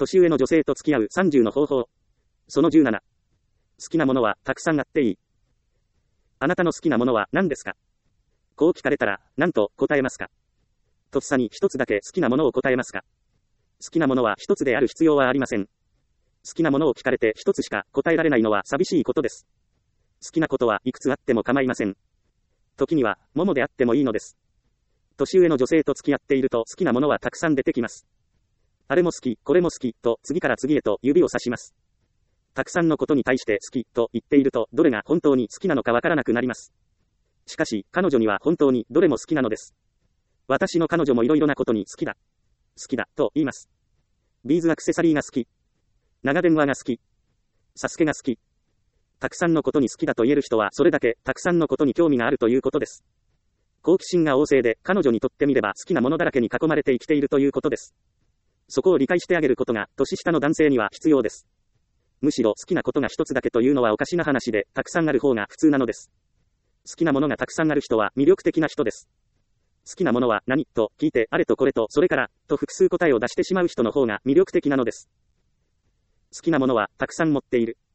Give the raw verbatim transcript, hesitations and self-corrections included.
年上の女性と付き合うさんじゅうの方法。そのじゅうなな。好きなものはたくさんあっていい。あなたの好きなものは何ですか？こう聞かれたら、何と答えますか？とっさに一つだけ好きなものを答えますか？好きなものは一つである必要はありません。好きなものを聞かれて一つしか答えられないのは寂しいことです。好きなことはいくつあっても構いません。時には、桃であってもいいのです。年上の女性と付き合っていると好きなものはたくさん出てきます。あれも好き、これも好き、と次から次へと指を差します。たくさんのことに対して好き、と言っていると、どれが本当に好きなのかわからなくなります。しかし、彼女には本当にどれも好きなのです。私の彼女もいろいろなことに好きだ。好きだ、と言います。ビーズアクセサリーが好き。長電話が好き。サスケが好き。たくさんのことに好きだと言える人は、それだけたくさんのことに興味があるということです。好奇心が旺盛で、彼女にとってみれば好きなものだらけに囲まれて生きているということです。そこを理解してあげることが、年下の男性には必要です。むしろ好きなことが一つだけというのはおかしな話で、たくさんある方が普通なのです。好きなものがたくさんある人は魅力的な人です。好きなものは何と聞いて、あれとこれとそれからと複数答えを出してしまう人の方が魅力的なのです。好きなものはたくさん持っている。